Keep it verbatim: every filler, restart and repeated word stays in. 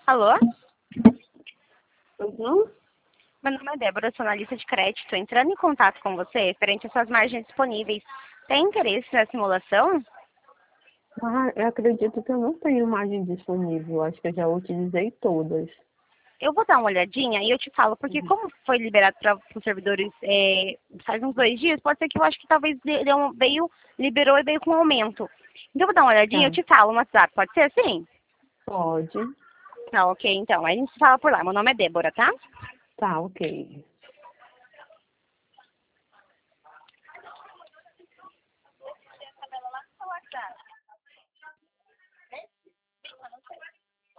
Alô? Uhum. Meu nome é Débora, eu sou analista de crédito. Entrando em contato com você, referente às suas margens disponíveis. Tem interesse na simulação? Ah, eu acredito que eu não tenho margem disponível. Acho que eu já utilizei todas. Eu vou dar uma olhadinha e eu te falo, porque como foi liberado para os servidores é, faz uns dois dias, pode ser que eu acho que talvez dê- deu um- veio, liberou e veio com aumento. Então eu vou dar uma olhadinha e eu Tá. te falo no WhatsApp, pode ser assim? Pode. Tá, ok, então. Aí a gente se fala por lá. Meu nome é Débora, tá? Tá, ok.